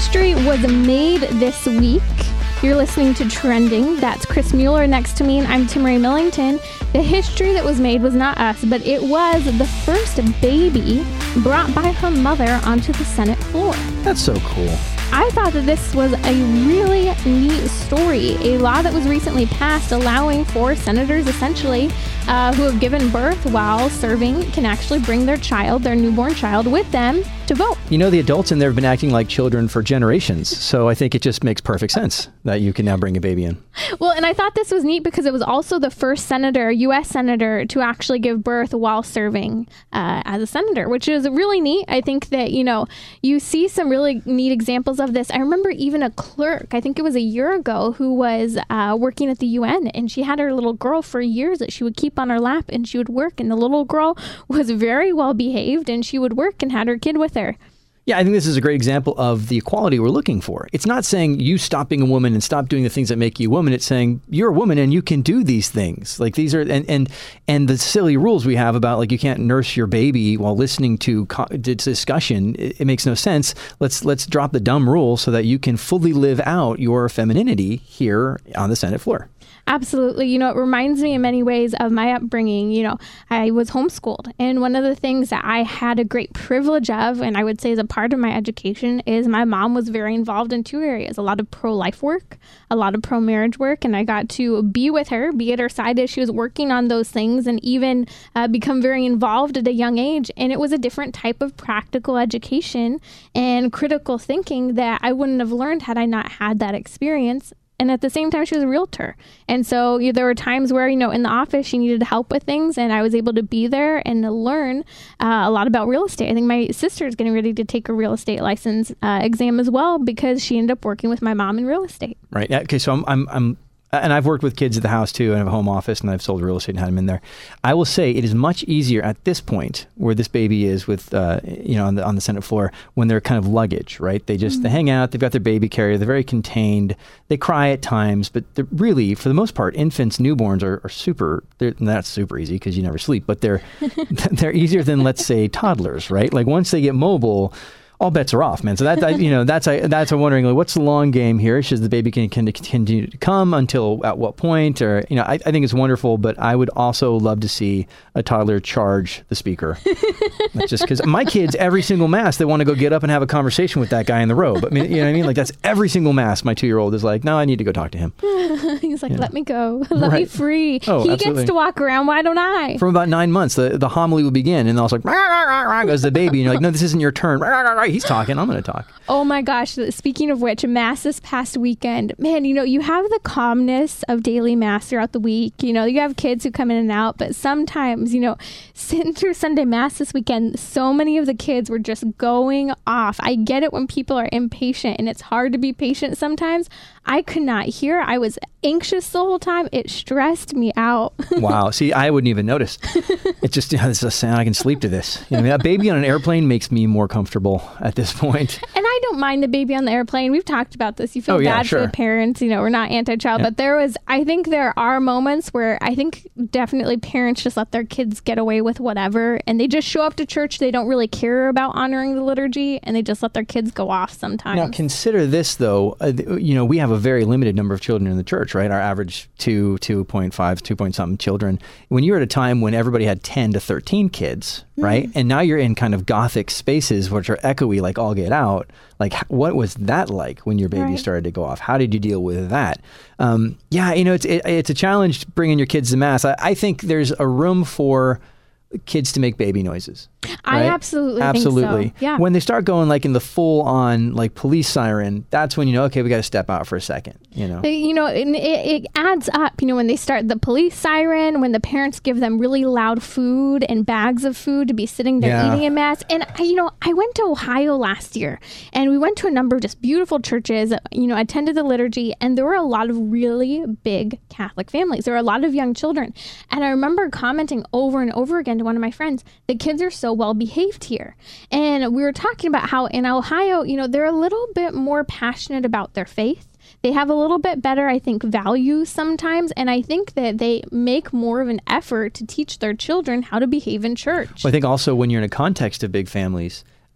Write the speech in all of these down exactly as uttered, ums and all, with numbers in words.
history was made this week. You're listening to Trending. That's Chris Mueller next to me, and I'm Timmerie Millington. The history that was made was not us, but it was the first baby brought by her mother onto the Senate floor. That's so cool. I thought that this was a really neat story. A law that was recently passed allowing for senators, essentially, uh, who have given birth while serving can actually bring their child, their newborn child, with them to vote. You know, the adults in there have been acting like children for generations. So I think it just makes perfect sense that you can now bring a baby in. Well, and I thought this was neat because it was also the first senator, U S senator, to actually give birth while serving uh, as a senator, which is really neat. I think that, you know, you see some really neat examples of this. I remember even a clerk, I think it was a year ago, who was uh, working at the U N, and she had her little girl for years that she would keep on her lap, and she would work, and the little girl was very well behaved, and she would work and had her kid with her. Yeah, I think this is a great example of the equality we're looking for. It's not saying you stop being a woman and stop doing the things that make you a woman. It's saying you're a woman and you can do these things. Like these are, and and, and the silly rules we have about like you can't nurse your baby while listening to co- discussion. It, it makes no sense. Let's let's drop the dumb rules so that you can fully live out your femininity here on the Senate floor. Absolutely. You know, it reminds me in many ways of my upbringing. You know, I was homeschooled. And one of the things that I had a great privilege of, and I would say is a part of my education, is my mom was very involved in two areas. A lot of pro-life work, a lot of pro-marriage work. And I got to be with her, be at her side as she was working on those things, and even uh, become very involved at a young age. And it was a different type of practical education and critical thinking that I wouldn't have learned had I not had that experience. And at the same time, she was a realtor. And so you know, there were times where, you know, in the office, she needed help with things, and I was able to be there and to learn uh, a lot about real estate. I think my sister is getting ready to take a real estate license uh, exam as well, because she ended up working with my mom in real estate. Right. Yeah. Okay. So I'm, I'm, I'm, and I've worked with kids at the house too, and I have a home office, and I've sold real estate and had them in there. I will say it is much easier at this point where this baby is with, uh, you know, on the on the Senate floor when they're kind of luggage, right? They just, mm-hmm. they hang out, they've got their baby carrier, they're very contained, they cry at times, but they're really, for the most part, infants, newborns are, are super, they're not super easy because you never sleep, but they're, they're easier than, let's say, toddlers, right? Like once they get mobile, all bets are off, man. So that, that you know, that's I that's I'm wondering, like, what's the long game here? Should the baby can, can continue to come until at what point? Or you know, I, I think it's wonderful, but I would also love to see a toddler charge the speaker. That's just because my kids, every single mass, they want to go get up and have a conversation with that guy in the robe. I mean, you know what I mean? Like that's every single mass. My two-year-old is like, no, I need to go talk to him. He's like, yeah. let me go, let right. me free. Oh, he absolutely. gets to walk around. Why don't I? From about nine months, the, the homily will begin, and I was like, rah, rah, rah, rah, goes the baby, and you're like, no, this isn't your turn. Rah, rah, rah, he's talking. I'm going to talk. Oh my gosh. Speaking of which, Mass this past weekend, man, you know, you have the calmness of daily Mass throughout the week. You know, you have kids who come in and out, but sometimes, you know, sitting through Sunday Mass this weekend, so many of the kids were just going off. I get it when people are impatient, and it's hard to be patient sometimes. I could not hear. I was anxious the whole time. It stressed me out. Wow. See, I wouldn't even notice. It's just, you know, this is a sound. I can sleep to this. You know, that baby on an airplane makes me more comfortable at this point. And I don't mind the baby on the airplane. We've talked about this. You feel oh, yeah, bad sure. for the parents. You know, we're not anti-child, yeah. but there was, I think there are moments where I think definitely parents just let their kids get away with whatever, and they just show up to church. They don't really care about honoring the liturgy, and they just let their kids go off sometimes. Now, consider this, though. Uh, you know, we have a very limited number of children in the church, right? Our average two, two point five, two point something children. When you're at a time when everybody had ten to thirteen kids, mm-hmm. right? And now you're in kind of gothic spaces, which are echoey, like all get out. Like, what was that like when your baby right. started to go off? How did you deal with that? Um, yeah, you know, it's it, it's a challenge bringing your kids to Mass. I, I think there's a room for kids to make baby noises. I right? absolutely absolutely. think so. Yeah. When they start going like in the full on like police siren, that's when you know, okay, we got to step out for a second. You know, They- you know, and it, it adds up. You know, when they start the police siren, when the parents give them really loud food and bags of food to be sitting there Yeah. eating in Mass. And I, you know, I went to Ohio last year, and we went to a number of just beautiful churches. You know, attended the liturgy, and there were a lot of really big Catholic families. There were a lot of young children, and I remember commenting over and over again to one of my friends, the kids are so well behaved here. And we were talking about how in Ohio, you know, they're a little bit more passionate about their faith. They have a little bit better, I think, values sometimes. And I think that they make more of an effort to teach their children how to behave in church. Well, I think also when you're in a context of big families,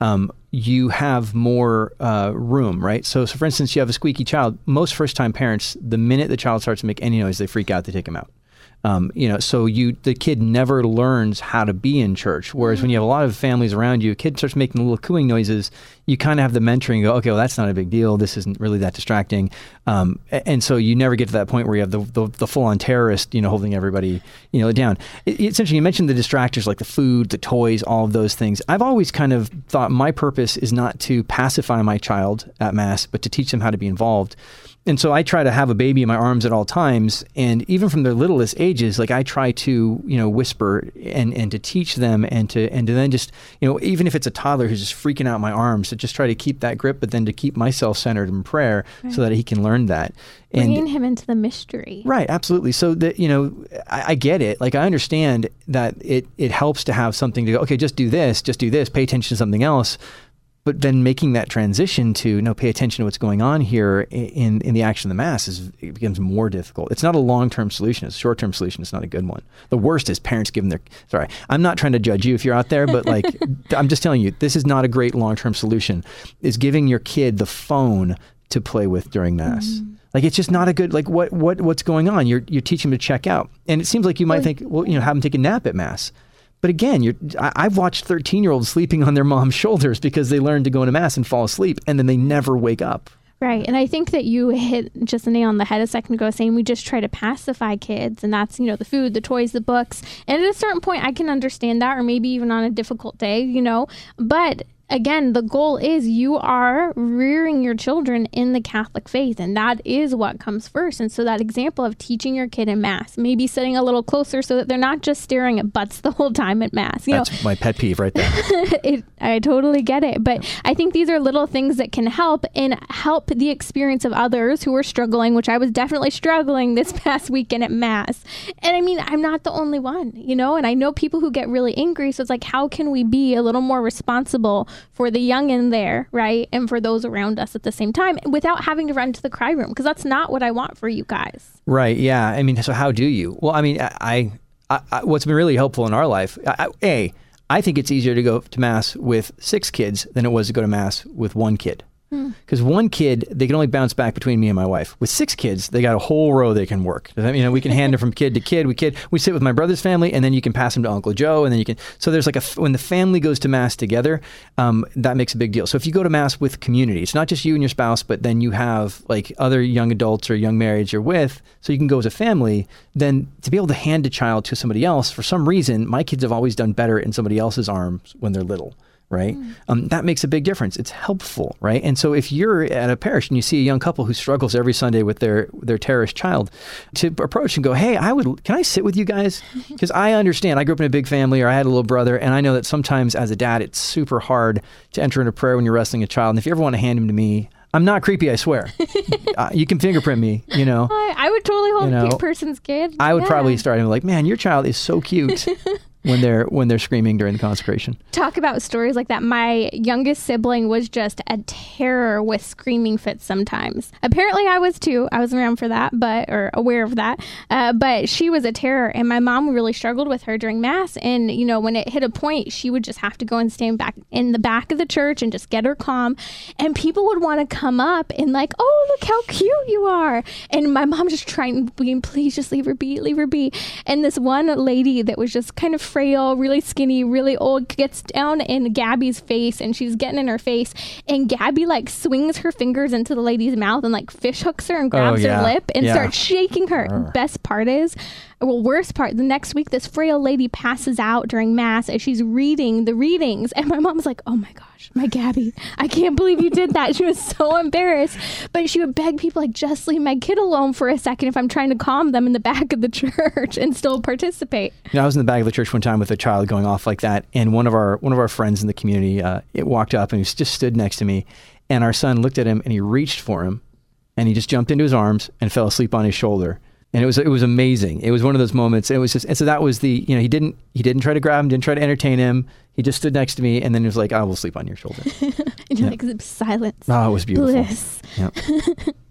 um, you have more uh, room, right? So, so for instance, you have a squeaky child. Most first-time parents, the minute the child starts to make any noise, they freak out, they take him out. Um, you know, so you the kid never learns how to be in church. Whereas when you have a lot of families around you, a kid starts making little cooing noises, you kind of have the mentoring, go, okay, well, that's not a big deal. This isn't really that distracting. Um, and so you never get to that point where you have the, the, the full-on terrorist, you know, holding everybody, you know, down. It, it's interesting. You mentioned the distractors, like the food, the toys, all of those things. I've always kind of thought my purpose is not to pacify my child at Mass, but to teach them how to be involved. And so I try to have a baby in my arms at all times. And even from their littlest ages, like I try to, you know, whisper and, and to teach them and to, and to then just, you know, even if it's a toddler who's just freaking out in my arms, to just try to keep that grip, but then to keep myself centered in prayer right. so that he can learn that. And bringing him into the mystery. Right. Absolutely. So that, you know, I, I get it. Like I understand that it, it helps to have something to go, okay, just do this, just do this, pay attention to something else. But then making that transition to no, pay attention to what's going on here in, in the action of the Mass is it becomes more difficult. It's not a long-term solution. It's a short-term solution. It's not a good one. The worst is parents giving their, sorry, I'm not trying to judge you if you're out there, but like, I'm just telling you, this is not a great long-term solution, is giving your kid the phone to play with during Mass. Mm-hmm. Like, it's just not a good, like, what, what, what's going on? You're, you're teaching them to check out. And it seems like you might well, think, well, you know, have them take a nap at Mass. But again, you're, I, I've watched thirteen-year-olds sleeping on their mom's shoulders because they learned to go into Mass and fall asleep, and then they never wake up. Right. And I think that you hit just a nail on the head a second ago saying we just try to pacify kids, and that's, you know, the food, the toys, the books. And at a certain point, I can understand that, or maybe even on a difficult day, you know, but again, the goal is you are rearing your children in the Catholic faith, and that is what comes first. And so that example of teaching your kid in Mass, maybe sitting a little closer so that they're not just staring at butts the whole time at Mass. You That's know, my pet peeve right there. it, I totally get it. But I think these are little things that can help and help the experience of others who are struggling, which I was definitely struggling this past weekend at Mass. And I mean, I'm not the only one, you know, and I know people who get really angry. So it's like, how can we be a little more responsible for the young in there, right? And for those around us at the same time without having to run to the cry room, because that's not what I want for you guys. Right. Yeah. I mean, so how do you? Well, I mean, I, I, I what's been really helpful in our life, I, A, I think it's easier to go to Mass with six kids than it was to go to Mass with one kid. Because one kid, they can only bounce back between me and my wife. With six kids, they got a whole row they can work. You know, we can hand them from kid to kid. We kid, we sit with my brother's family, and then you can pass them to Uncle Joe, and then you can. So there's like a when the family goes to Mass together, um, that makes a big deal. So if you go to Mass with community, it's not just you and your spouse, but then you have like other young adults or young marrieds you're with, so you can go as a family. Then to be able to hand a child to somebody else, for some reason, my kids have always done better in somebody else's arms when they're little. Right? Mm. Um, that makes a big difference. It's helpful, right? And so if you're at a parish and you see a young couple who struggles every Sunday with their their terrorist child, to approach and go, hey, I would, can I sit with you guys? Because I understand. I grew up in a big family, or I had a little brother, and I know that sometimes as a dad, it's super hard to enter into prayer when you're wrestling a child. And if you ever want to hand him to me, I'm not creepy, I swear. uh, you can fingerprint me, you know. I, I would totally hold you know, a person's kid. I would yeah. probably start him like, man, your child is so cute. when they're when they're screaming during the consecration. Talk about stories like that. My youngest sibling was just a terror with screaming fits sometimes. Apparently I was too. I was around for that, but or aware of that. Uh, but she was a terror, and my mom really struggled with her during Mass. And, you know, when it hit a point, she would just have to go and stand back in the back of the church and just get her calm. And people would want to come up and like, oh, look how cute you are. And my mom just trying, please just leave her be, leave her be. And this one lady that was just kind of frail, really skinny, really old, gets down in Gabby's face, and she's getting in her face, and Gabby like swings her fingers into the lady's mouth and like fish hooks her and grabs oh, yeah. her lip and yeah. starts shaking her. Urgh. Best part is, well, worst part, the next week this frail lady passes out during Mass as she's reading the readings, and my mom's like, oh my gosh, my Gabby, I can't believe you did that. She was so embarrassed, but she would beg people like, just leave my kid alone for a second if I'm trying to calm them in the back of the church and still participate. You know, I was in the back of the church one time with a child going off like that, and one of our one of our friends in the community, uh, it walked up and he just stood next to me, and our son looked at him and he reached for him, and he just jumped into his arms and fell asleep on his shoulder. And it was it was amazing. It was one of those moments. It was just, and so that was the, you know, he didn't he didn't try to grab him, didn't try to entertain him. He just stood next to me, and then he was like, I will sleep on your shoulder. And you're yep. like, silence. Oh, it was beautiful. Bliss. Yep.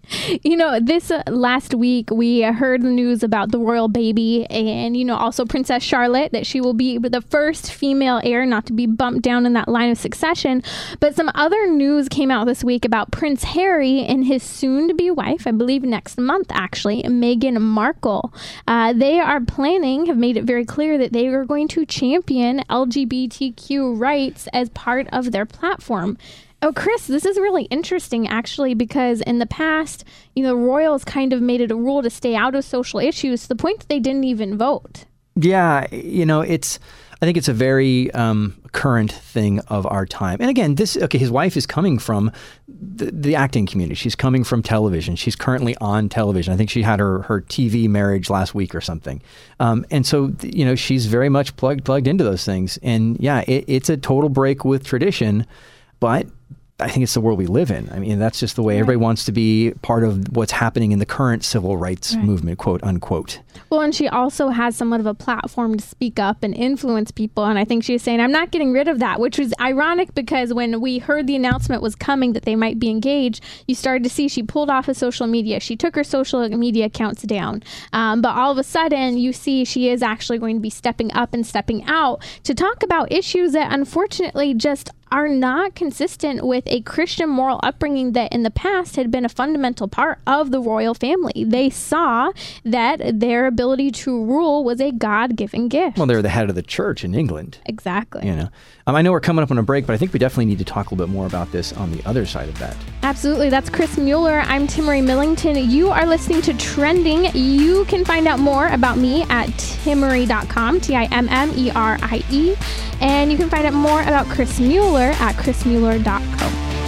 You know, this uh, last week, we heard the news about the royal baby and, you know, also Princess Charlotte, that she will be the first female heir not to be bumped down in that line of succession. But some other news came out this week about Prince Harry and his soon-to-be wife, I believe next month, actually, Meghan Markle. Uh, they are planning, have made it very clear that they are going to champion L G B T Q rights as part of their platform. Oh, Chris, this is really interesting, actually, because in the past, you know, royals kind of made it a rule to stay out of social issues to the point that they didn't even vote. Yeah, you know, it's, I think it's a very um, current thing of our time. And again, this, okay, his wife is coming from the, the acting community. She's coming from television. She's currently on television. I think she had her, her T V marriage last week or something. Um, and so, you know, she's very much plugged, plugged into those things. And yeah, it, it's a total break with tradition, but I think it's the world we live in. I mean, that's just the way right. everybody wants to be part of what's happening in the current civil rights right. movement, quote unquote. Well, and she also has somewhat of a platform to speak up and influence people. And I think she's saying, I'm not getting rid of that, which was ironic because when we heard the announcement was coming that they might be engaged, you started to see she pulled off of social media. She took her social media accounts down. Um, but all of a sudden, you see she is actually going to be stepping up and stepping out to talk about issues that unfortunately just are not consistent with a Christian moral upbringing that in the past had been a fundamental part of the royal family. They saw that their ability to rule was a God-given gift. Well, they're the head of the church in England. Exactly. You know, um, I know we're coming up on a break, but I think we definitely need to talk a little bit more about this on the other side of that. Absolutely. That's Chris Mueller. I'm Timmerie Millington. You are listening to Trending. You can find out more about me at timmerie dot com, T I M M E R I E. And you can find out more about Chris Mueller at chris mueller dot co.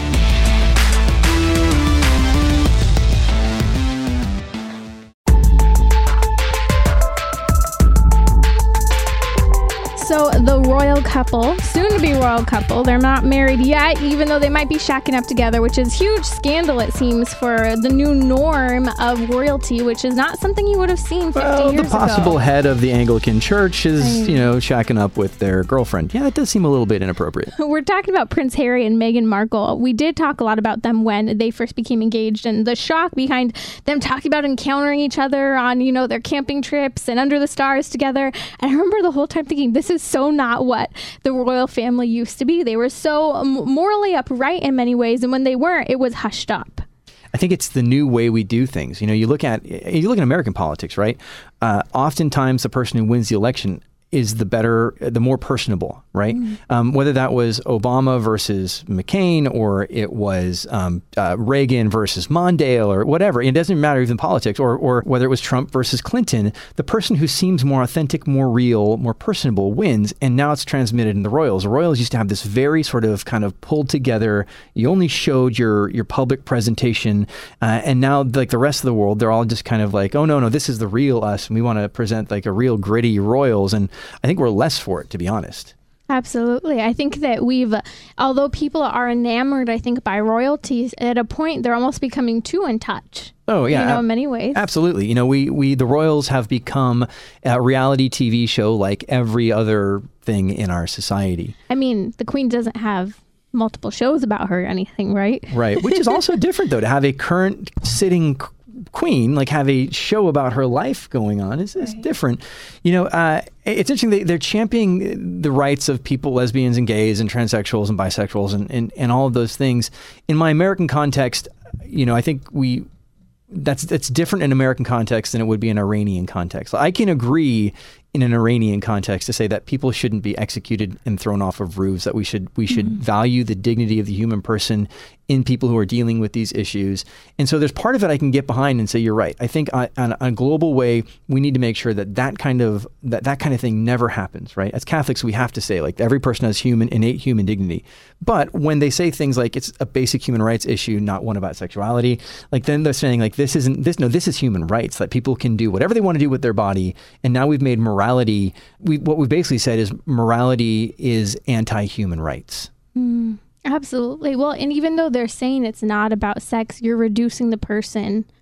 So the royal couple, soon to be royal couple, they're not married yet, even though they might be shacking up together, which is huge scandal, it seems, for the new norm of royalty, which is not something you would have seen fifty well, years ago. The possible head of the Anglican Church is, right. you know, shacking up with their girlfriend. Yeah, that does seem a little bit inappropriate. We're talking about Prince Harry and Meghan Markle. We did talk a lot about them when they first became engaged and the shock behind them talking about encountering each other on, you know, their camping trips and under the stars together. And I remember the whole time thinking, this is so not what the royal family used to be. They were so morally upright in many ways, and when they weren't, it was hushed up. I think it's the new way we do things. You know, you look at you look at American politics, right? Uh, oftentimes, the person who wins the election is the better, the more personable, right? Mm. Um, whether that was Obama versus McCain, or it was um, uh, Reagan versus Mondale, or whatever. It doesn't matter even politics, or or whether it was Trump versus Clinton. The person who seems more authentic, more real, more personable wins. And now it's transmitted in the royals. The royals used to have this very sort of kind of pulled together. You only showed your your public presentation, uh, and now like the rest of the world, they're all just kind of like, oh no, no, this is the real us, and we want to present like a real gritty royals. And I think we're less for it, to be honest. Absolutely. I think that we've, although people are enamored, I think, by royalties, at a point they're almost becoming too in touch. Oh, yeah. You know, in many ways. Absolutely. You know, we, we the royals have become a reality T V show like every other thing in our society. I mean, the Queen doesn't have multiple shows about her or anything, right? Right. Which is also different, though, to have a current sitting queen, like have a show about her life going on is, is right. different. You know, uh, it's interesting. They, they're championing the rights of people, lesbians and gays and transsexuals and bisexuals and, and, and all of those things. In my American context, you know, I think we, that's, that's different in American context than it would be in Iranian context. I can agree in an Iranian context to say that people shouldn't be executed and thrown off of roofs, that we should we should mm-hmm. value the dignity of the human person in people who are dealing with these issues. And so there's part of it I can get behind and say, you're right. I think on, on a global way, we need to make sure that that kind of that, that kind of thing never happens, right? As Catholics, we have to say, like, every person has human, innate human dignity. But when they say things like it's a basic human rights issue, not one about sexuality, like then they're saying like, this isn't this, no, this is human rights, that people can do whatever they want to do with their body. And now we've made morality, we, what we've basically said is morality is anti-human rights. Mm. Absolutely. Well, and even though they're saying it's not about sex, you're reducing the person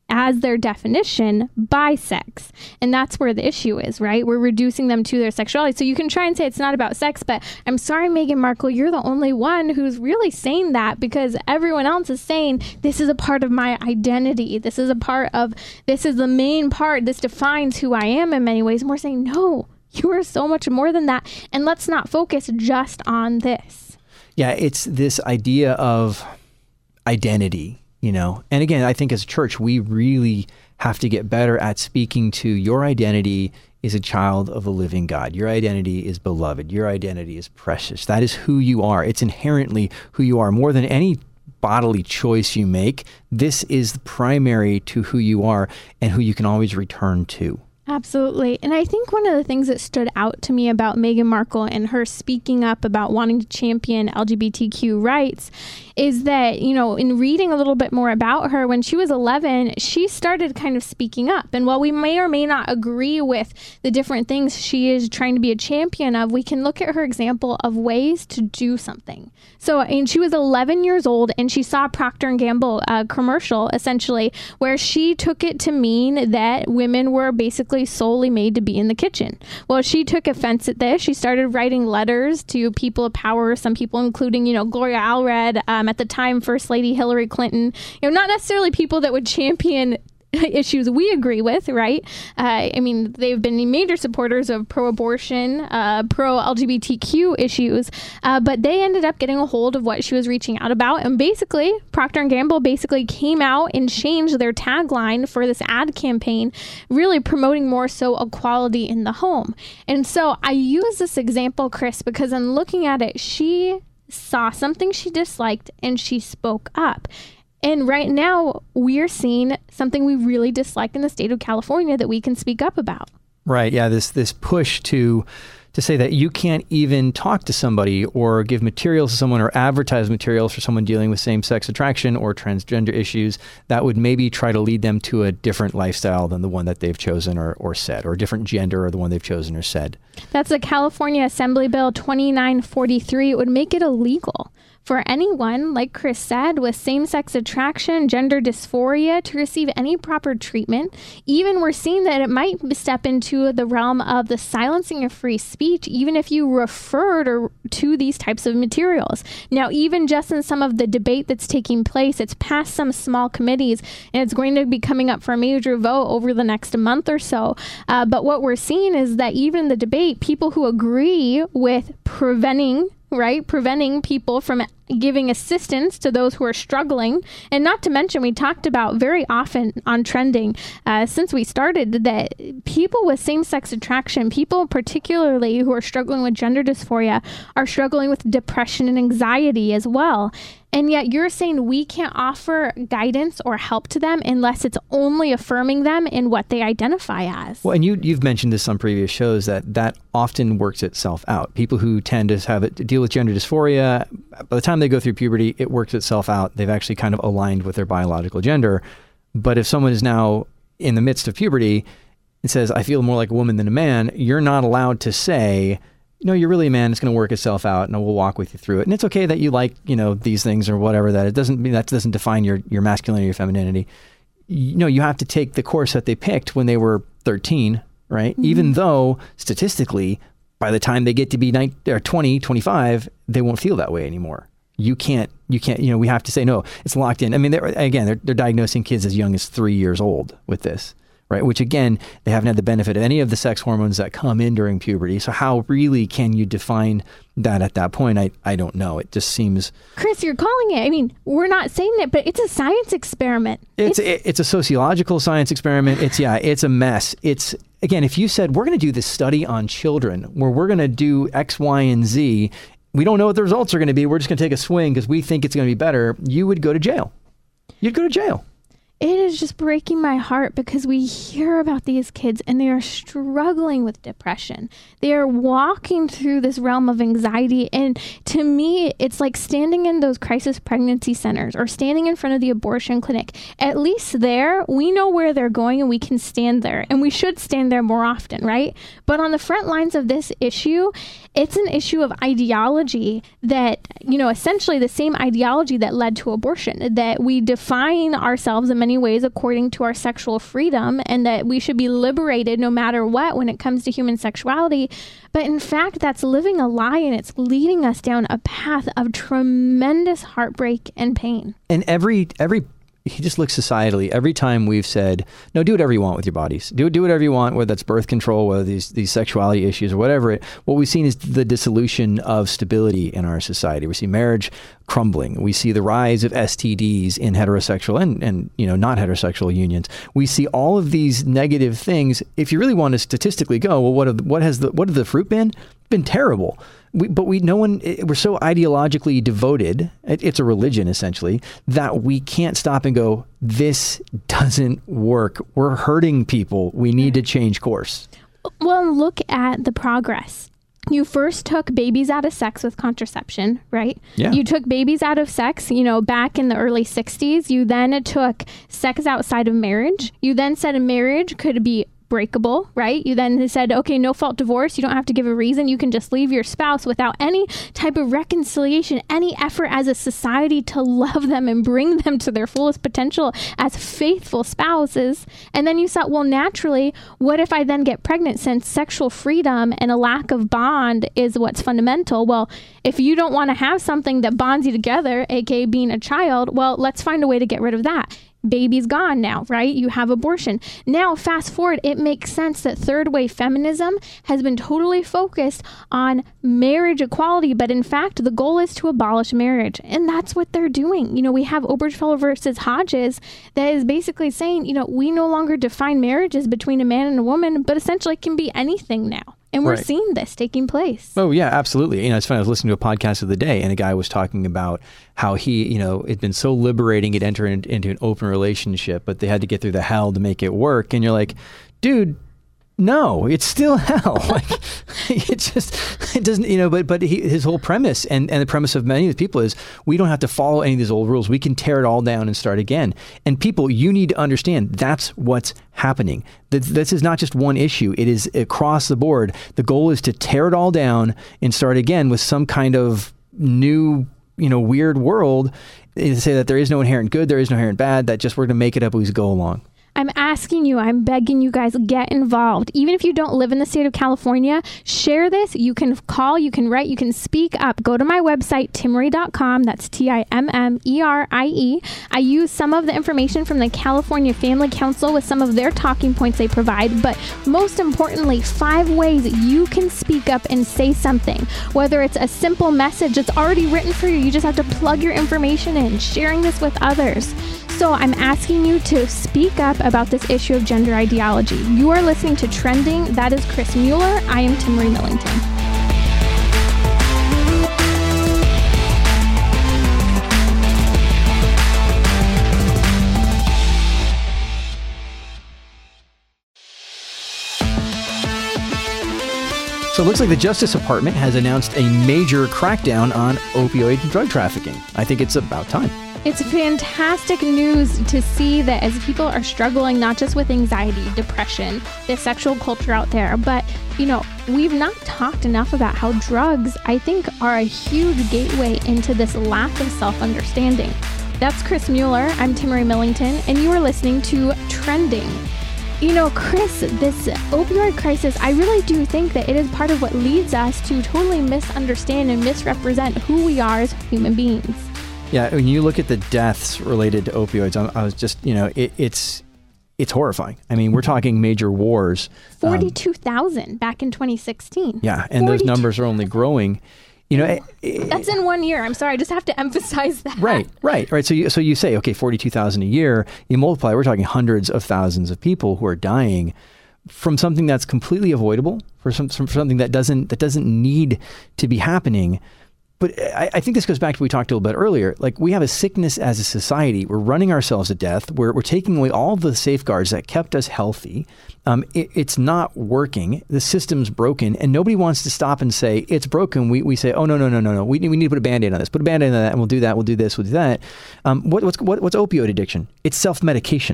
as their definition by sex. And that's where the issue is, right? We're reducing them to their sexuality. So you can try and say it's not about sex, but I'm sorry, Meghan Markle, you're the only one who's really saying that, because everyone else is saying this is a part of my identity. This is a part of, this is the main part. This defines who I am in many ways. And we're saying, no, you are so much more than that. And let's not focus just on this. Yeah, it's this idea of identity. You know, and again, I think as a church, we really have to get better at speaking to your identity is a child of the living God. Your identity is beloved. Your identity is precious. That is who you are. It's inherently who you are. More than any bodily choice you make, this is primary to who you are and who you can always return to. Absolutely. And I think one of the things that stood out to me about Meghan Markle and her speaking up about wanting to champion L G B T Q rights is that, you know, in reading a little bit more about her, when she was eleven, she started kind of speaking up. And while we may or may not agree with the different things she is trying to be a champion of, we can look at her example of ways to do something. So, and she was eleven years old, and she saw Procter and Gamble uh, commercial, essentially, where she took it to mean that women were basically solely made to be in the kitchen. Well, she took offense at this. She started writing letters to people of power, some people including, you know, Gloria Allred, um, at the time, First Lady Hillary Clinton, you know, not necessarily people that would champion issues we agree with, right? Uh, I mean, they've been major supporters of pro-abortion, uh, pro-L G B T Q issues, uh, but they ended up getting a hold of what she was reaching out about. And basically, Procter and Gamble basically came out and changed their tagline for this ad campaign, really promoting more so equality in the home. And so I use this example, Chris, because in looking at it, she saw something she disliked and she spoke up. And right now, we're seeing something we really dislike in the state of California that we can speak up about. Right. Yeah. This this push to to say that you can't even talk to somebody or give materials to someone or advertise materials for someone dealing with same-sex attraction or transgender issues that would maybe try to lead them to a different lifestyle than the one that they've chosen or, or said, or a different gender or the one they've chosen or said. That's the California Assembly Bill twenty-nine forty-three. It would make it illegal for anyone, like Chris said, with same-sex attraction, gender dysphoria to receive any proper treatment. Even we're seeing that it might step into the realm of the silencing of free speech, even if you refer to, to these types of materials. Now, even just in some of the debate that's taking place, it's passed some small committees, and it's going to be coming up for a major vote over the next month or so. Uh, but what we're seeing is that even in the debate, people who agree with preventing right? Preventing people from giving assistance to those who are struggling. And not to mention, we talked about very often on Trending, uh, since we started, that people with same-sex attraction, people particularly who are struggling with gender dysphoria, are struggling with depression and anxiety as well. And yet you're saying we can't offer guidance or help to them unless it's only affirming them in what they identify as. Well, and you, you've mentioned this on previous shows, that that often works itself out. People who tend to have it to deal with gender dysphoria, by the time they go through puberty, it works itself out. They've actually kind of aligned with their biological gender. But if someone is now in the midst of puberty and says, I feel more like a woman than a man, you're not allowed to say, no, you're really a man. It's going to work itself out, and we'll walk with you through it. And it's okay that you like, you know, these things or whatever. That it doesn't mean that doesn't define your your masculinity or femininity. You know, you have to take the course that they picked when they were thirteen, right? Mm-hmm. Even though statistically, by the time they get to be nineteen, or twenty, twenty-five, they won't feel that way anymore. You can't, you can't, you know, we have to say, no, it's locked in. I mean, they're, again, they're, they're diagnosing kids as young as three years old with this. Right, which again, they haven't had the benefit of any of the sex hormones that come in during puberty. So how really can you define that at that point? I, I don't know. It just seems... Chris, you're calling it. I mean, we're not saying it, but it's a science experiment. It's it's, it's a sociological science experiment. It's, yeah, it's a mess. It's, again, if you said, we're going to do this study on children where we're going to do X, Y, and Z, we don't know what the results are going to be. We're just going to take a swing because we think it's going to be better. You would go to jail. You'd go to jail. It is just breaking my heart because we hear about these kids and they are struggling with depression. They are walking through this realm of anxiety. And to me, it's like standing in those crisis pregnancy centers or standing in front of the abortion clinic. At least there, we know where they're going and we can stand there. And we should stand there more often, right? But on the front lines of this issue, it's an issue of ideology that, you know, essentially the same ideology that led to abortion, that we define ourselves in many many ways according to our sexual freedom, and that we should be liberated no matter what when it comes to human sexuality. But in fact, that's living a lie, and it's leading us down a path of tremendous heartbreak and pain. And every every he just looks societally. Every time we've said, no, do whatever you want with your bodies. Do do whatever you want, whether that's birth control, whether these these sexuality issues or whatever. It, what we've seen is the dissolution of stability in our society. We see marriage crumbling. We see the rise of S T Ds in heterosexual and, and you know, not heterosexual unions. We see all of these negative things. If you really want to statistically go, well, what have, what has the what have the fruit been? Been terrible. We, but we, no one, we're so ideologically devoted, it, it's a religion essentially, that we can't stop and go, this doesn't work. We're hurting people. We need to change course. Well, look at the progress. You first took babies out of sex with contraception, right? Yeah. You took babies out of sex, you know, back in the early sixties. You then took sex outside of marriage. You then said a marriage could be breakable, right? You then said, okay, no fault divorce. You don't have to give a reason. You can just leave your spouse without any type of reconciliation, any effort as a society to love them and bring them to their fullest potential as faithful spouses. And then you thought, well, naturally, what if I then get pregnant, since sexual freedom and a lack of bond is what's fundamental? Well, if you don't want to have something that bonds you together, aka being a child, well, let's find a way to get rid of that. Baby's gone now, right? You have abortion. Now, fast forward, it makes sense that third wave feminism has been totally focused on marriage equality, but in fact, the goal is to abolish marriage. And that's what they're doing. You know, we have Obergefell versus Hodges that is basically saying, you know, we no longer define marriages between a man and a woman, but essentially it can be anything now. And we're right. seeing this taking place. Oh, yeah, absolutely. You know, it's funny. I was listening to a podcast of the day, and a guy was talking about how he, you know, it'd been so liberating to enter in, into an open relationship, but they had to get through the hell to make it work. And you're like, dude, no, it's still hell. Like, it just, it doesn't, you know, but but he, his whole premise and, and the premise of many of the people is we don't have to follow any of these old rules. We can tear it all down and start again. And people, you need to understand that's what's happening. This, this is not just one issue. It is across the board. The goal is to tear it all down and start again with some kind of new, you know, weird world. To say that there is no inherent good, there is no inherent bad, that just we're going to make it up as we go along. I'm asking you, I'm begging you guys, get involved. Even if you don't live in the state of California, share this. You can call, you can write, you can speak up. Go to my website, timmerie dot com. That's T I M M E R I E. I use some of the information from the California Family Council with some of their talking points they provide. But most importantly, five ways you can speak up and say something. Whether it's a simple message that's already written for you, you just have to plug your information in, sharing this with others. So I'm asking you to speak up about this issue of gender ideology. You are listening to Trending. That is Chris Mueller. I am Timmerie Millington. So it looks like the Justice Department has announced a major crackdown on opioid drug trafficking. I think it's about time. It's fantastic news to see that as people are struggling not just with anxiety, depression, the sexual culture out there, but, you know, we've not talked enough about how drugs, I think, are a huge gateway into this lack of self-understanding. That's Chris Mueller. I'm Timmerie Millington, and you are listening to Trending. You know, Chris, this opioid crisis, I really do think that it is part of what leads us to totally misunderstand and misrepresent who we are as human beings. Yeah, when you look at the deaths related to opioids, I, I was just, you know, it, it's it's horrifying. I mean, we're talking major wars. forty-two thousand um, back in twenty sixteen. Yeah, and those numbers are only growing. You know, it, it, that's in one year. I'm sorry, I just have to emphasize that. Right, right, right. So you so you say, okay, forty-two thousand a year. You multiply, we're talking hundreds of thousands of people who are dying from something that's completely avoidable, for some from something that doesn't that doesn't need to be happening. But I, I think this goes back to what we talked a little bit earlier. Like, we have a sickness as a society. We're running ourselves to death. We're, we're taking away all the safeguards that kept us healthy. Um, it, it's not working. The system's broken, and nobody wants to stop and say, it's broken. We we say, oh, no, no, no, no, no. We, we need to put a Band-Aid on this. Put a Band-Aid on that, and we'll do that. We'll do this. We'll do that. Um, what, what's, what, what's opioid addiction? It's self-medication.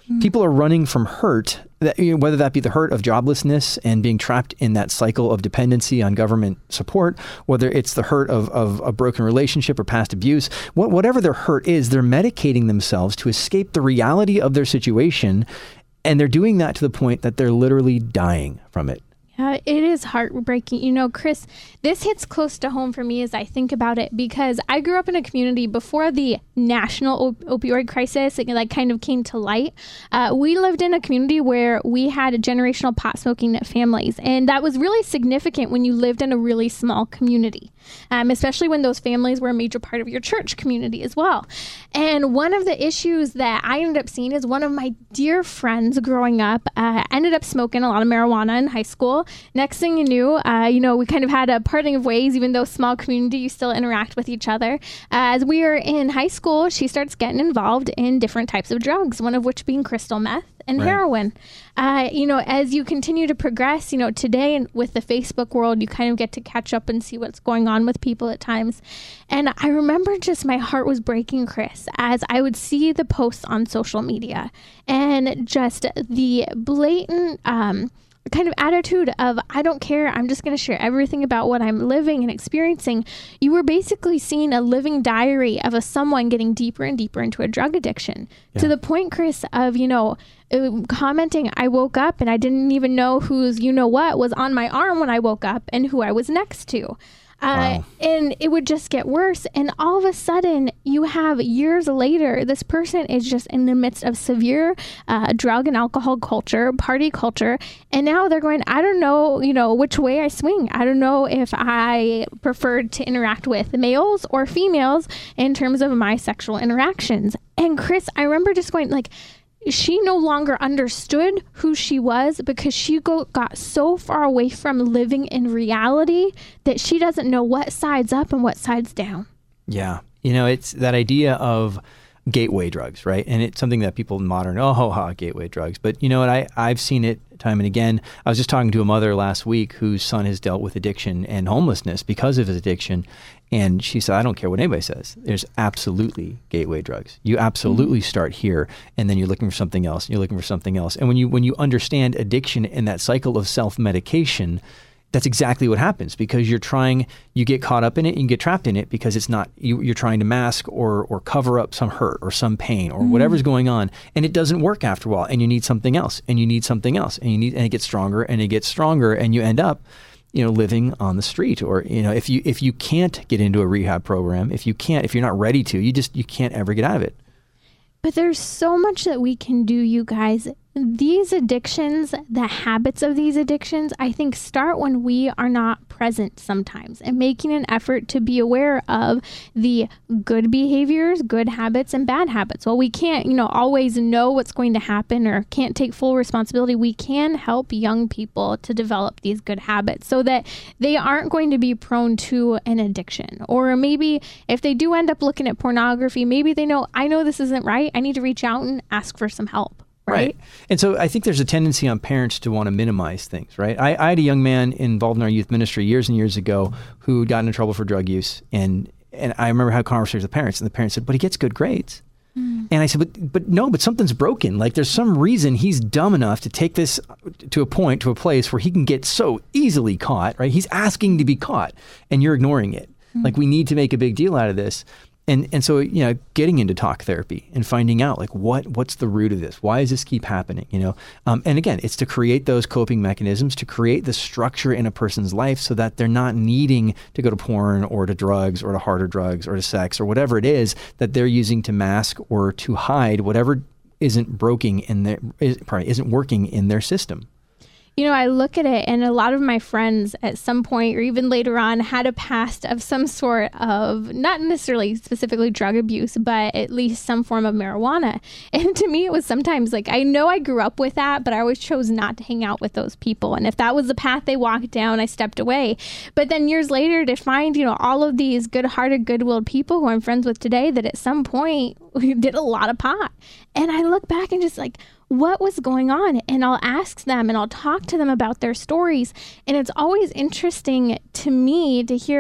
Mm. People are running from hurt, that, you know, whether that be the hurt of joblessness and being trapped in that cycle of dependency on government support, whether it's the hurt of, of a broken relationship or past abuse, what, whatever their hurt is, they're medicating themselves to escape the reality of their situation. And they're doing that to the point that they're literally dying from it. Uh, it is heartbreaking. You know, Chris, this hits close to home for me as I think about it, because I grew up in a community before the national op- opioid crisis it, like kind of came to light. Uh, we lived in a community where we had generational pot smoking families, and that was really significant when you lived in a really small community, um, especially when those families were a major part of your church community as well. And one of the issues that I ended up seeing is one of my dear friends growing up uh, ended up smoking a lot of marijuana in high school. Next thing you knew, uh, you know, we kind of had a parting of ways. Even though small community, you still interact with each other. As we were in high school, she starts getting involved in different types of drugs, one of which being crystal meth and right. heroin. Uh, you know, as you continue to progress, you know, today and with the Facebook world, you kind of get to catch up and see what's going on with people at times. And I remember just my heart was breaking, Chris, as I would see the posts on social media and just the blatant um kind of attitude of, I don't care, I'm just going to share everything about what I'm living and experiencing. You were basically seeing a living diary of a someone getting deeper and deeper into a drug addiction, yeah. to the point, Chris, of, you know, commenting, I woke up and I didn't even know who's, you know what, was on my arm when I woke up and who I was next to. Uh, wow. And it would just get worse. And all of a sudden, you have years later, this person is just in the midst of severe uh, drug and alcohol culture, party culture. And now they're going, I don't know, you know, which way I swing. I don't know if I preferred to interact with males or females in terms of my sexual interactions. And Chris, I remember just going like, she no longer understood who she was because she go, got so far away from living in reality that she doesn't know what side's up and what side's down. Yeah. You know, it's that idea of gateway drugs, right? And it's something that people in modern, oh, ho, ha, gateway drugs. But you know what? I, I've seen it time and again. I was just talking to a mother last week whose son has dealt with addiction and homelessness because of his addiction. And she said, I don't care what anybody says. There's absolutely gateway drugs. You absolutely mm-hmm. start here, and then you're looking for something else. And you're looking for something else. And when you when you understand addiction and that cycle of self-medication, that's exactly what happens, because you're trying, you get caught up in it, and you get trapped in it because it's not, you, you're trying to mask or or cover up some hurt or some pain or mm-hmm. whatever's going on, and it doesn't work after a while, and you need something else, and you need something else, and you need, and it gets stronger, and it gets stronger, and you end up, you know, living on the street. Or, you know, if you if you can't get into a rehab program, if you can't, if you're not ready to, you just, you can't ever get out of it. But there's so much that we can do, you guys. These addictions, the habits of these addictions, I think start when we are not present sometimes, and making an effort to be aware of the good behaviors, good habits, and bad habits. While we can't, you know, always know what's going to happen or can't take full responsibility, we can help young people to develop these good habits so that they aren't going to be prone to an addiction. Or maybe if they do end up looking at pornography, maybe they know, I know this isn't right. I need to reach out and ask for some help. Right. Right. And so I think there's a tendency on parents to want to minimize things, right? I, I had a young man involved in our youth ministry years and years ago who got into trouble for drug use. And and I remember having conversations with parents, and the parents said, but he gets good grades. Mm. And I said, but but no, but something's broken. Like there's some reason he's dumb enough to take this to a point, to a place where he can get so easily caught, right? He's asking to be caught, and you're ignoring it. Mm. Like we need to make a big deal out of this. And and so, you know, getting into talk therapy and finding out like what what's the root of this? Why does this keep happening? You know, um, and again, it's to create those coping mechanisms, to create the structure in a person's life so that they're not needing to go to porn or to drugs or to harder drugs or to sex or whatever it is that they're using to mask or to hide whatever isn't broken in their is, probably isn't working in their system. You know, I look at it, and a lot of my friends at some point or even later on had a past of some sort of, not necessarily specifically drug abuse, but at least some form of marijuana. And to me, it was sometimes like, I know I grew up with that, but I always chose not to hang out with those people. And if that was the path they walked down, I stepped away. But then years later to find, you know, all of these good-hearted, good-willed people who I'm friends with today that at some point did a lot of pot. And I look back and just like, what was going on? And I'll ask them and I'll talk to them about their stories. And it's always interesting to me to hear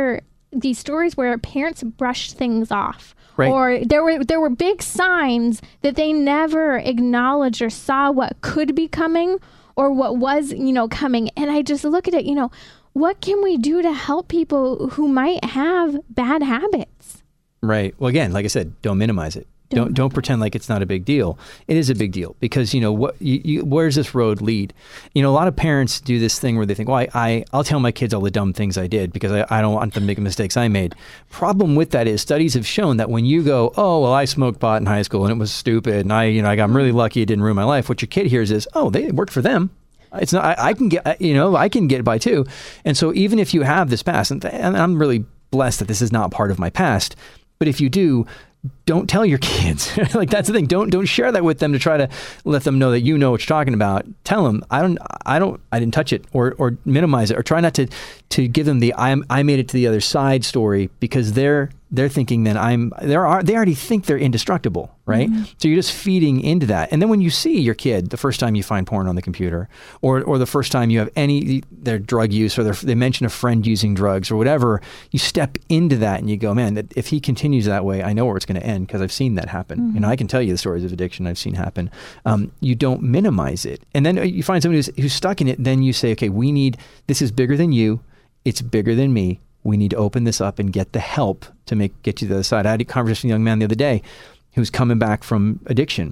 these stories where parents brushed things off. Right. Or there were there were big signs that they never acknowledged or saw what could be coming or what was, you know, coming. And I just look at it, you know, what can we do to help people who might have bad habits? Right. Well, again, like I said, don't minimize it. Don't don't, don't pretend like it's not a big deal. It is a big deal because, you know, what you, you, where does this road lead? You know, a lot of parents do this thing where they think, well, I, I, I'll tell my kids all the dumb things I did because I, I don't want them to make the mistakes I made. Problem with that is studies have shown that when you go, oh, well, I smoked pot in high school and it was stupid and I, you know, I got really lucky it didn't ruin my life. What your kid hears is, oh, they it worked for them. It's not, I, I can get, you know, I can get by too. And so even if you have this past, and, and I'm really blessed that this is not part of my past, but if you do, don't tell your kids. Like that's the thing. Don't don't share that with them to try to let them know that you know what you're talking about. Tell them I don't I don't I didn't touch it or or minimize it or try not to to give them the I I made it to the other side story because they're they're thinking then I'm there are they already think they're indestructible, right? Mm-hmm. So you're just feeding into that. And then when you see your kid the first time you find porn on the computer or or the first time you have any their drug use or their, they mention a friend using drugs or whatever, you step into that and you go, man, if he continues that way, I know where it's going to end because I've seen that happen. Mm-hmm. You know, I can tell you the stories of addiction I've seen happen. Um, you don't minimize it. And then you find somebody who's, who's stuck in it, then you say, okay, we need, this is bigger than you. It's bigger than me. We need to open this up and get the help to make get you to the other side. I had a conversation with a young man the other day who was coming back from addiction.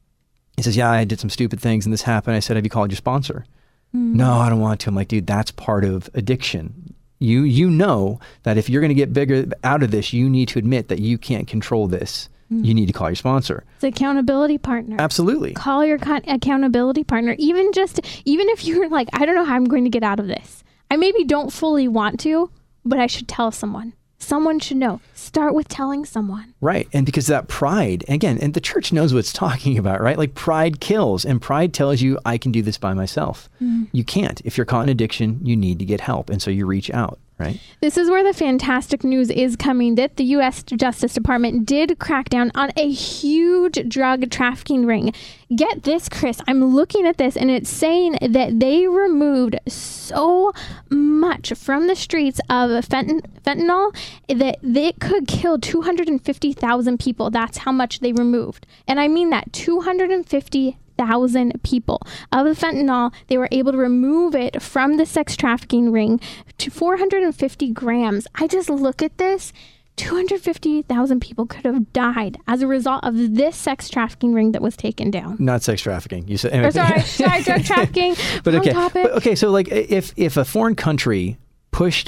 He says, yeah, I did some stupid things and this happened. I said, have you called your sponsor? Mm-hmm. No, I don't want to. I'm like, dude, that's part of addiction. You you know that if you're going to get bigger out of this, you need to admit that you can't control this. Mm-hmm. You need to call your sponsor. It's accountability partner. Absolutely. Call your con- accountability partner. Even just, even if you're like, I don't know how I'm going to get out of this. I maybe don't fully want to, but I should tell someone. Someone should know. Start with telling someone. Right. And because that pride, again, and the church knows what it's talking about, right? Like pride kills and pride tells you, I can do this by myself. Mm. You can't. If you're caught in addiction, you need to get help. And so you reach out. Right. This is where the fantastic news is coming that the U S Justice Department did crack down on a huge drug trafficking ring. Get this, Chris, I'm looking at this and it's saying that they removed so much from the streets of fentan- fentanyl that it could kill two hundred fifty thousand people. That's how much they removed. And I mean that two hundred fifty thousand people of the fentanyl. They were able to remove it from the sex trafficking ring to four hundred fifty grams. I just look at this. two hundred fifty thousand people could have died as a result of this sex trafficking ring that was taken down. Not sex trafficking. You said. Anyway. Or sorry, sorry, drug trafficking. But okay, topic. But okay. So like, if if a foreign country pushed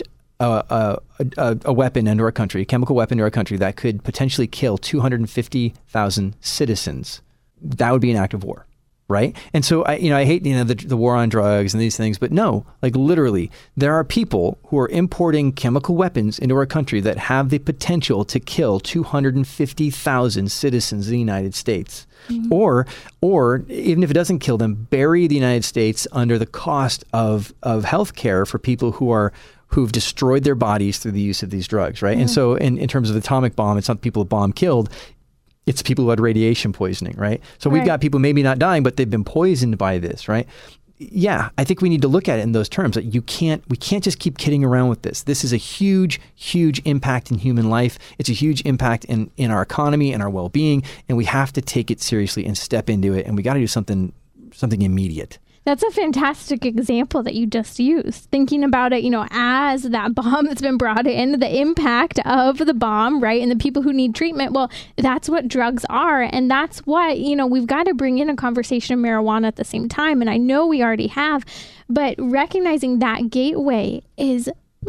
a, a, a, a weapon into our country, a chemical weapon into our country that could potentially kill two hundred fifty thousand citizens, that would be an act of war. Right. And so, I, you know, I hate, you know, the, the war on drugs and these things, but no, like literally, there are people who are importing chemical weapons into our country that have the potential to kill two hundred fifty thousand citizens of the United States. Mm-hmm. Or, or even if it doesn't kill them, bury the United States under the cost of, of health care for people who are who've destroyed their bodies through the use of these drugs. Right. Mm-hmm. And so in, in terms of the atomic bomb, it's not the people the bomb killed. It's people who had radiation poisoning, right? So we've right. got people maybe not dying, but they've been poisoned by this, right? Yeah, I think we need to look at it in those terms. That you can't, we can't just keep kidding around with this. This is a huge, huge impact in human life. It's a huge impact in, in our economy and our well-being, and we have to take it seriously and step into it. And we got to do something, something immediate. That's a fantastic example that you just used. Thinking about it, you know, as that bomb that's been brought in, the impact of the bomb, right? And the people who need treatment. Well, that's what drugs are. And that's what, you know, we've got to bring in a conversation of marijuana at the same time. And I know we already have, but recognizing that gateway is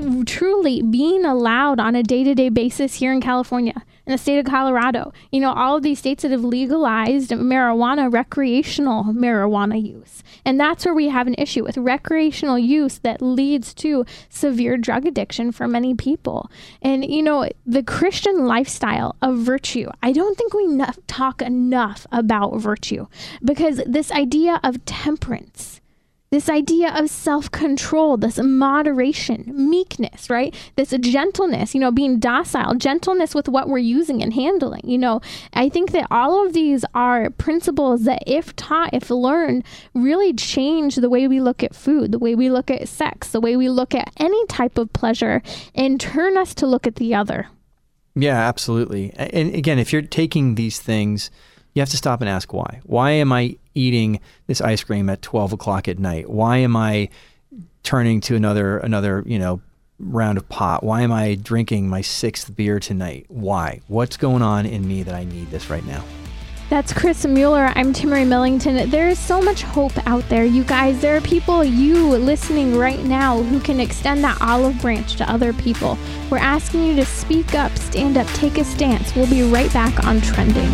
truly being allowed on a day-to-day basis here in California, in the state of Colorado. You know, all of these states that have legalized marijuana, recreational marijuana use. And that's where we have an issue with recreational use that leads to severe drug addiction for many people. And, you know, the Christian lifestyle of virtue, I don't think we enough, talk enough about virtue, because this idea of temperance, This idea of self-control, this moderation, meekness, right? This gentleness, you know, being docile, gentleness with what we're using and handling. You know, I think that all of these are principles that if taught, if learned, really change the way we look at food, the way we look at sex, the way we look at any type of pleasure, and turn us to look at the other. Yeah, absolutely. And again, if you're taking these things, you have to stop and ask why. Why am I eating this ice cream at twelve o'clock at night? Why am I turning to another, another, you know, round of pot? Why am I drinking my sixth beer tonight? Why? What's going on in me that I need this right now? That's Chris Mueller. I'm Timmerie Millington. There is so much hope out there, you guys. There are people, you listening right now, who can extend that olive branch to other people. We're asking you to speak up, stand up, take a stance. We'll be right back on Trending.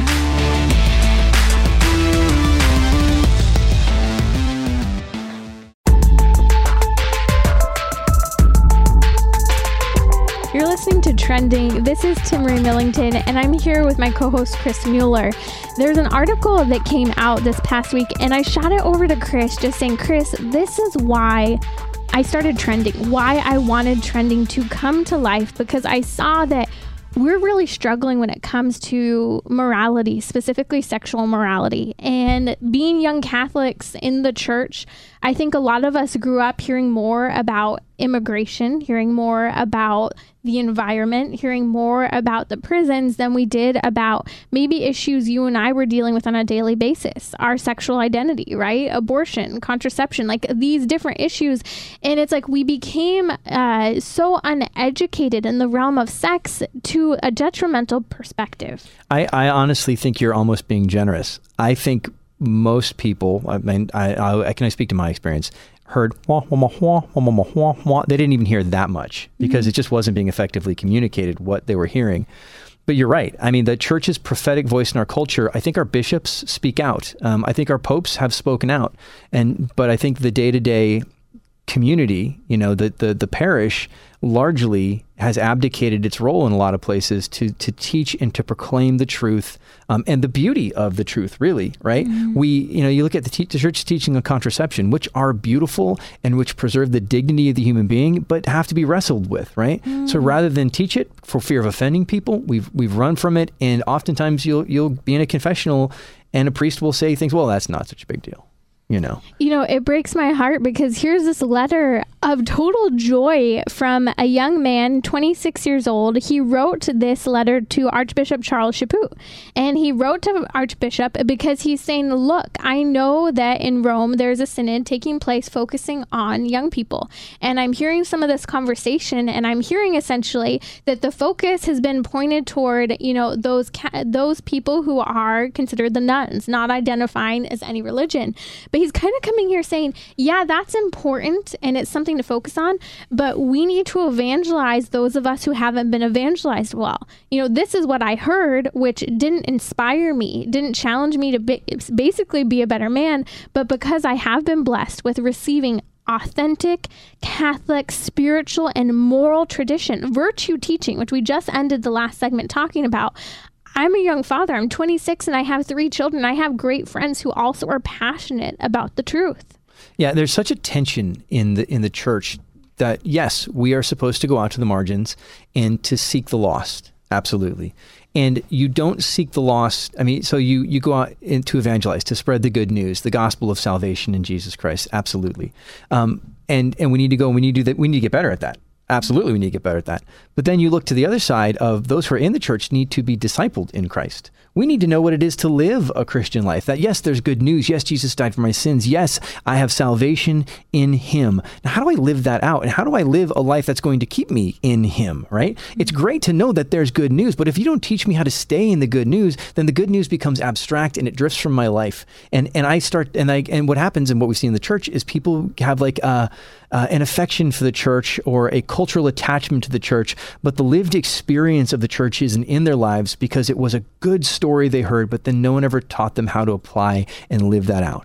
You're listening to Trending. This is Timmerie Millington, and I'm here with my co-host, Chris Mueller. There's an article that came out this past week, and I shot it over to Chris, just saying, Chris, this is why I started Trending, why I wanted Trending to come to life, because I saw that we're really struggling when it comes to morality, specifically sexual morality. And being young Catholics in the church, I think a lot of us grew up hearing more about immigration, hearing more about the environment, hearing more about the prisons than we did about maybe issues you and I were dealing with on a daily basis. Our sexual identity, right? Abortion, contraception, like these different issues. And it's like we became uh, so uneducated in the realm of sex to a detrimental perspective. I, I honestly think you're almost being generous. I think most people, I mean, I, I, I can I speak to my experience, heard wah, wah, wah, wah, wah, wah, wah. They didn't even hear that much because mm-hmm. it just wasn't being effectively communicated what they were hearing. But you're right. I mean, the church's prophetic voice in our culture, I think our bishops speak out. Um, I think our popes have spoken out. And but I think the day-to-day community, you know, the, the, the parish largely has abdicated its role in a lot of places to to teach and to proclaim the truth um, and the beauty of the truth, really, right? Mm-hmm. We, you know, you look at the, te- the church's teaching on contraception, which are beautiful and which preserve the dignity of the human being, but have to be wrestled with, right? Mm-hmm. So rather than teach it for fear of offending people, we've we've run from it, and oftentimes you'll you'll be in a confessional, and a priest will say things, well, that's not such a big deal. You know, you know, it breaks my heart because here's this letter of total joy from a young man, twenty-six years old. He wrote this letter to Archbishop Charles Chaput, and he wrote to Archbishop because he's saying, look, I know that in Rome, there's a synod taking place focusing on young people. And I'm hearing some of this conversation, and I'm hearing essentially that the focus has been pointed toward, you know, those ca- those people who are considered the nuns, not identifying as any religion. But he's kind of coming here saying, yeah, that's important and it's something to focus on, but we need to evangelize those of us who haven't been evangelized well. You know, this is what I heard, which didn't inspire me, didn't challenge me to be, basically be a better man, but because I have been blessed with receiving authentic Catholic spiritual and moral tradition, virtue teaching, which we just ended the last segment talking about. I'm a young father. I'm twenty-six and I have three children. I have great friends who also are passionate about the truth. Yeah, there's such a tension in the in the church that, yes, we are supposed to go out to the margins and to seek the lost. Absolutely. And you don't seek the lost. I mean, so you, you go out in, to evangelize, to spread the good news, the gospel of salvation in Jesus Christ. Absolutely. Um, and, and we need to go and we need to do that. We need to get better at that. Absolutely, we need to get better at that. But then you look to the other side of those who are in the church need to be discipled in Christ. We need to know what it is to live a Christian life. That yes, there's good news. Yes, Jesus died for my sins. Yes, I have salvation in him. Now, how do I live that out? And how do I live a life that's going to keep me in him, right? Mm-hmm. It's great to know that there's good news, but if you don't teach me how to stay in the good news, then the good news becomes abstract and it drifts from my life. And and I start, and I and what happens and what we see in the church is people have like uh, uh, an affection for the church or a cultural attachment to the church, but the lived experience of the church isn't in their lives because it was a good story they heard, but then no one ever taught them how to apply and live that out.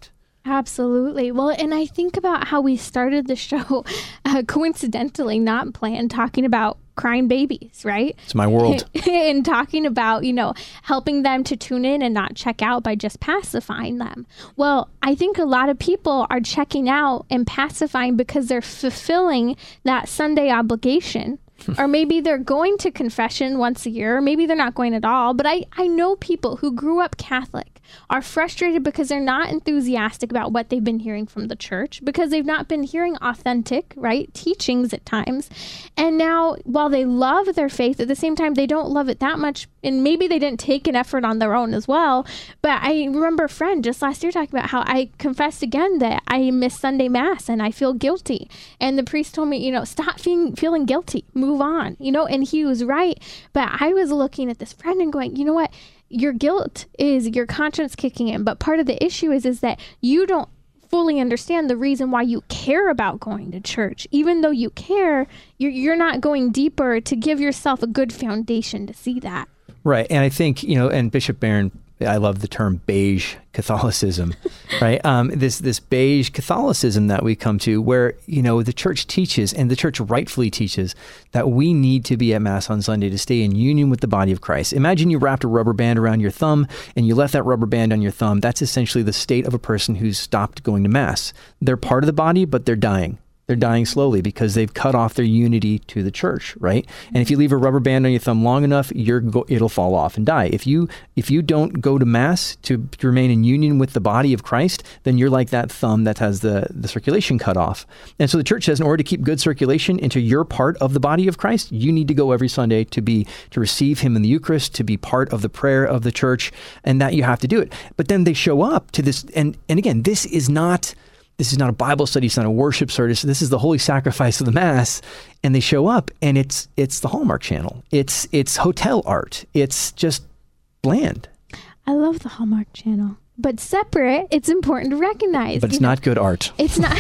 Absolutely. Well, and I think about how we started the show, uh, coincidentally, not planned, talking about crying babies, right? It's my world. And talking about, you know, helping them to tune in and not check out by just pacifying them. Well, I think a lot of people are checking out and pacifying because they're fulfilling that Sunday obligation. Or maybe they're going to confession once a year, or maybe they're not going at all. But I, I know people who grew up Catholic are frustrated because they're not enthusiastic about what they've been hearing from the church, because they've not been hearing authentic, right, teachings at times. And now, while they love their faith, at the same time, they don't love it that much. And maybe they didn't take an effort on their own as well. But I remember a friend just last year talking about how I confessed again that I missed Sunday Mass and I feel guilty. And the priest told me, you know, stop feeling, feeling guilty, move on, you know, and he was right. But I was looking at this friend and going, you know what? Your guilt is your conscience kicking in. But part of the issue is, is that you don't fully understand the reason why you care about going to church. Even though you care, you're, you're not going deeper to give yourself a good foundation to see that. Right. And I think, you know, and Bishop Barron, I love the term beige Catholicism, right? Um, this this beige Catholicism that we come to, where, you know, the church teaches, and the church rightfully teaches, that we need to be at Mass on Sunday to stay in union with the body of Christ. Imagine you wrapped a rubber band around your thumb and you left that rubber band on your thumb. That's essentially the state of a person who's stopped going to Mass. They're part of the body, but they're dying. They're dying slowly because they've cut off their unity to the church, right? And if you leave a rubber band on your thumb long enough, you're go- it'll fall off and die. If you if you don't go to Mass to, to remain in union with the body of Christ, then you're like that thumb that has the, the circulation cut off. And so the church says, in order to keep good circulation into your part of the body of Christ, you need to go every Sunday to be to receive him in the Eucharist, to be part of the prayer of the church, and that you have to do it. But then they show up to this, and and again, this is not... This is not a Bible study. It's not a worship service. This is the holy sacrifice of the Mass. And they show up, and it's it's the Hallmark Channel. It's it's hotel art. It's just bland. I love the Hallmark Channel. But separate, it's important to recognize. But it's not good art. It's not...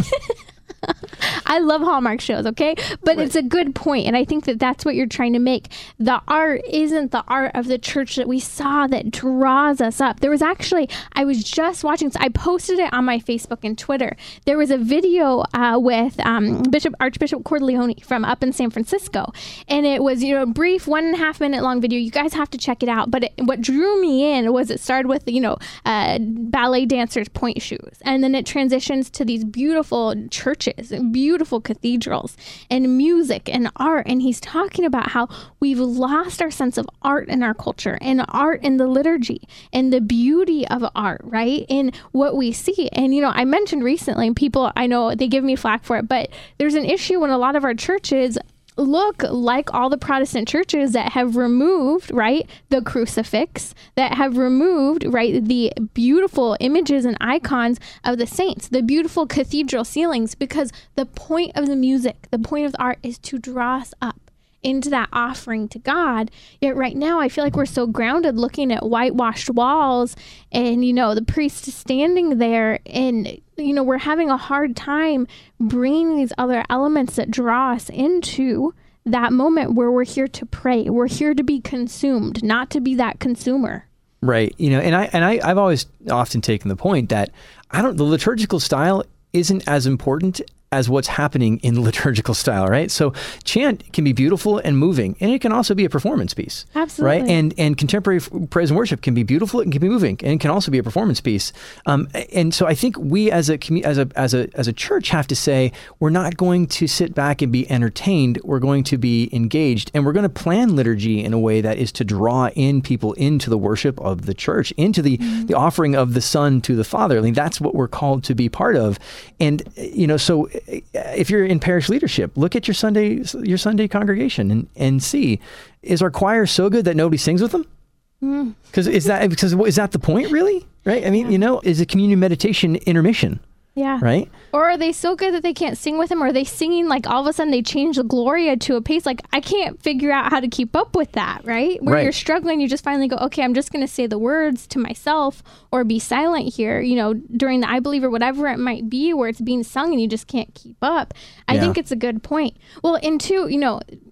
I love Hallmark shows, okay? But right. It's a good point, and I think that that's what you're trying to make. The art isn't the art of the church that we saw that draws us up. There was actually, I was just watching, so I posted it on my Facebook and Twitter. There was a video uh, with um, Bishop Archbishop Cordileone from up in San Francisco, and it was, you know, a brief one and a half minute long video. You guys have to check it out. But it, what drew me in was it started with, you know, uh, ballet dancers' point shoes, and then it transitions to these beautiful churches, beautiful cathedrals, and music and art. And he's talking about how we've lost our sense of art in our culture, and art in the liturgy, and the beauty of art, right? In what we see. And, you know, I mentioned recently, people, I know they give me flack for it, but there's an issue when a lot of our churches look like all the Protestant churches that have removed, right, the crucifix, that have removed, right, the beautiful images and icons of the saints, the beautiful cathedral ceilings, because the point of the music, the point of the art is to draw us up into that offering to God. Yet right now, I feel like we're so grounded looking at whitewashed walls and, you know, the priest standing there, and, you know, we're having a hard time bringing these other elements that draw us into that moment where we're here to pray. We're here to be consumed, not to be that consumer. Right. You know, and I and I, I've always often taken the point that I don't the liturgical style isn't as important as what's happening in the liturgical style, right? So chant can be beautiful and moving, and it can also be a performance piece. Absolutely. Right? And and contemporary f- praise and worship can be beautiful, it can be moving, and it can also be a performance piece. Um, and so I think we as a commu- as a as a as a church have to say, we're not going to sit back and be entertained. We're going to be engaged, and we're going to plan liturgy in a way that is to draw in people into the worship of the church, into the mm-hmm. the offering of the Son to the Father. I mean, that's what we're called to be part of. And you know, so if you're in parish leadership, look at your Sunday your Sunday congregation and, and see, is our choir so good that nobody sings with them? Because mm. is that because is that the point, really? Right? I mean, yeah. you know, is a communion meditation intermission? Yeah. Right? Or are they so good that they can't sing with him? Or are they singing like all of a sudden they change the Gloria to a pace? Like, I can't figure out how to keep up with that, right? Where right. you're struggling, you just finally go, okay, I'm just going to say the words to myself or be silent here, you know, during the I Believe or whatever it might be where it's being sung and you just can't keep up. I yeah. think it's a good point. Well, and two, you know,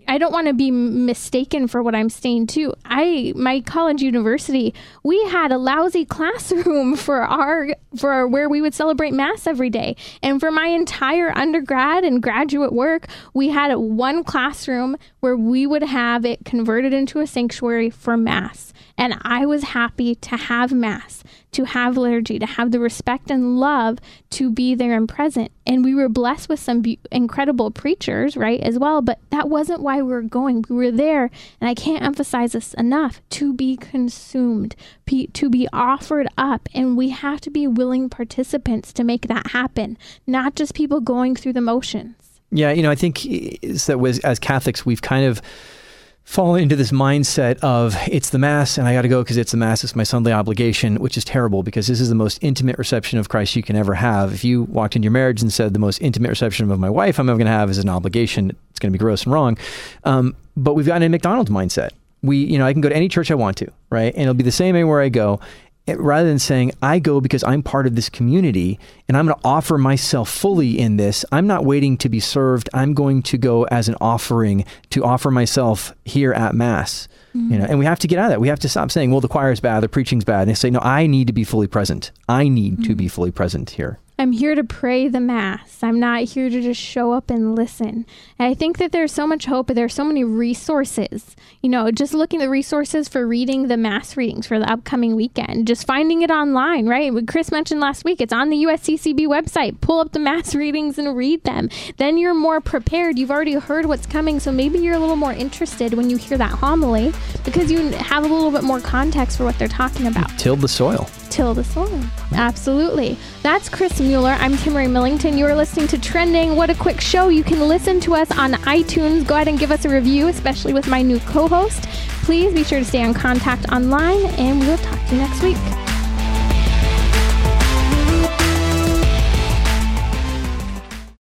I don't want to be mistaken for what I'm saying too. I, my college university, we had a lousy classroom for our, for where we would celebrate Mass every day. And for my entire undergrad and graduate work, we had one classroom where we would have it converted into a sanctuary for Mass. And I was happy to have Mass, to have liturgy, to have the respect and love to be there and present. And we were blessed with some be- incredible preachers, right, as well. But that wasn't why we were going. We were there, and I can't emphasize this enough, to be consumed, be, to be offered up. And we have to be willing participants to make that happen, not just people going through the motions. Yeah, you know, I think is that was, as Catholics, we've kind of fall into this mindset of it's the Mass and I got to go because it's the Mass, it's my Sunday obligation, which is terrible because this is the most intimate reception of Christ you can ever have. If you walked into your marriage and said the most intimate reception of my wife I'm ever going to have is an obligation, it's going to be gross and wrong. Um, but we've gotten a McDonald's mindset. We, you know, I can go to any church I want to, right? And it'll be the same anywhere I go. Rather than saying, I go because I'm part of this community and I'm going to offer myself fully in this. I'm not waiting to be served. I'm going to go as an offering to offer myself here at Mass. Mm-hmm. You know, and we have to get out of that. We have to stop saying, well, the choir's bad, the preaching's bad. And they say, no, I need to be fully present. I need mm-hmm. to be fully present here. I'm here to pray the Mass. I'm not here to just show up and listen. And I think that there's so much hope, but there's so many resources. You know, just looking at the resources for reading the Mass readings for the upcoming weekend, just finding it online, right? What Chris mentioned last week, it's on the U S C C B website. Pull up the Mass readings and read them. Then you're more prepared. You've already heard what's coming, so maybe you're a little more interested when you hear that homily because you have a little bit more context for what they're talking about. Tilled the soil. Till the soil. Absolutely. That's Chris Mueller. I'm Timmerie Millington. You are listening to Trending. What a quick show. You can listen to us on iTunes. Go ahead and give us a review, especially with my new co-host. Please be sure to stay on contact online, and we will talk to you next week.